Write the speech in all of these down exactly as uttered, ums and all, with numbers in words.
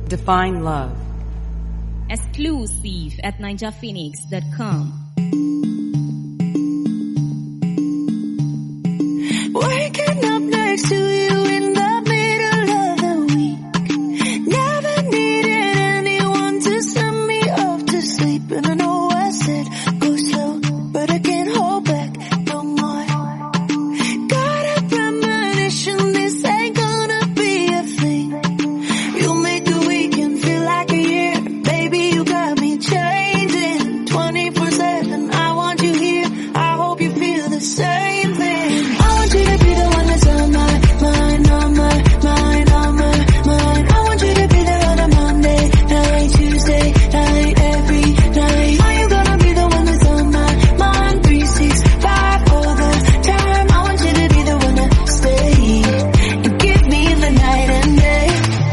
Define love. Exclusive at ninja phoenix dot com. Waking up next to you in the middle of the week. Never needed anyone to send me off to sleep. And I know I said go slow, but I can't hold back no more. Got a premonition this ain't gonna be a thing. You make the weekend feel like a year. Baby, you got me changing twenty-four seven. I want you here. I hope you feel the same thing. I want you to be the one that's on my mind, on my mind, on my mind. I want you to be there on a Monday night, Tuesday night, every night. Are you gonna be the one that's on my mind, three sixty-five all the time? I want you to be the one to stay and give me the night and day.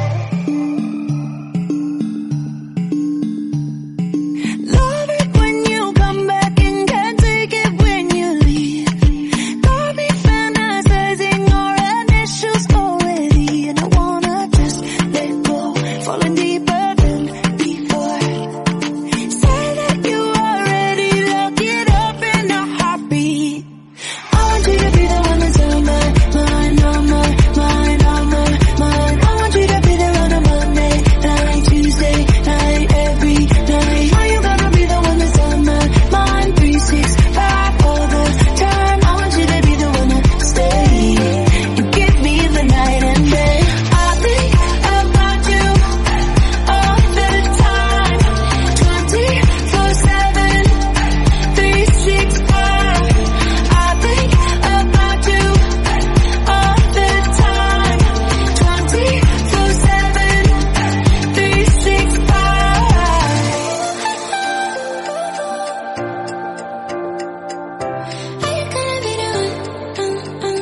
Love it when you come back and can't take it when you leave. Got me fantasizing our initials already, and I wanna just let go, falling deeper than before. Say that you already look it up in a heartbeat. I want you to be the one that's on my mind, on my mind, on my mind. I want you to be there on a Monday night, Tuesday night, every night. Are you gonna be the one that's on my mind, three sixty-five all the time? I want you to be the one to stay and give me the night and day. I think about you all the time, twenty-four seven, three sixty-five. I think about you all the time, twenty-four seven, three sixty-five. Are you gonna be the one?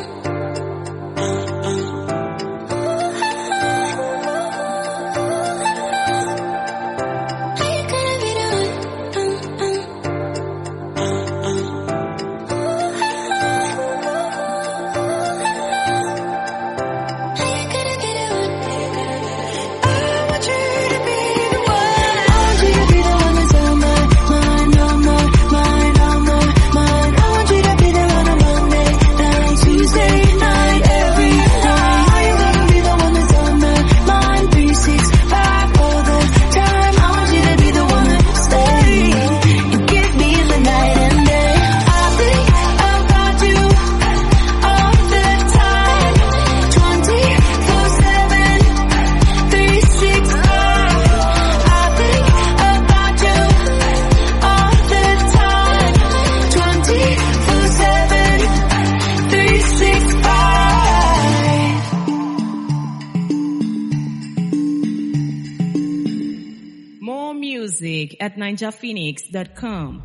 Are you gonna be the I want you to be the one. I want you to be the one that's on my mind, on my mind, on my mind. I want you to be there on a Monday night, Tuesday night, every night. Are you gonna be the one that's on my mind, three sixty-five all the time? I want you to be the one to stay and give me the night and day. I think about you all the time, twenty-four seven, three sixty-five. I think about you all the time, twenty-four seven, three sixty-five. More music at ninja phoenix dot com.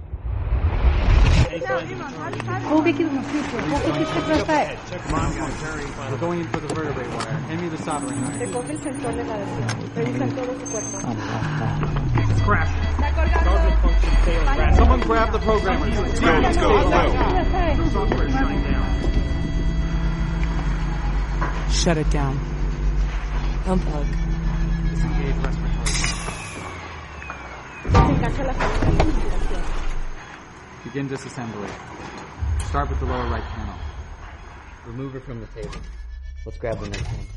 We're going in for the vertebrae wire. Hand me the soldering iron. Recoge el sensor de la adhesión. Revisan todo su cuerpo. Scrap. Está colgando. Someone grab the programmer. Let's go, let's go, let's go. The software is shutting down. Shut it down. Unplug. Disengage respiratory. Se engancha la salida de la respiración. Begin disassembly. Start with the lower right panel. Remove it from the table. Let's grab the next one.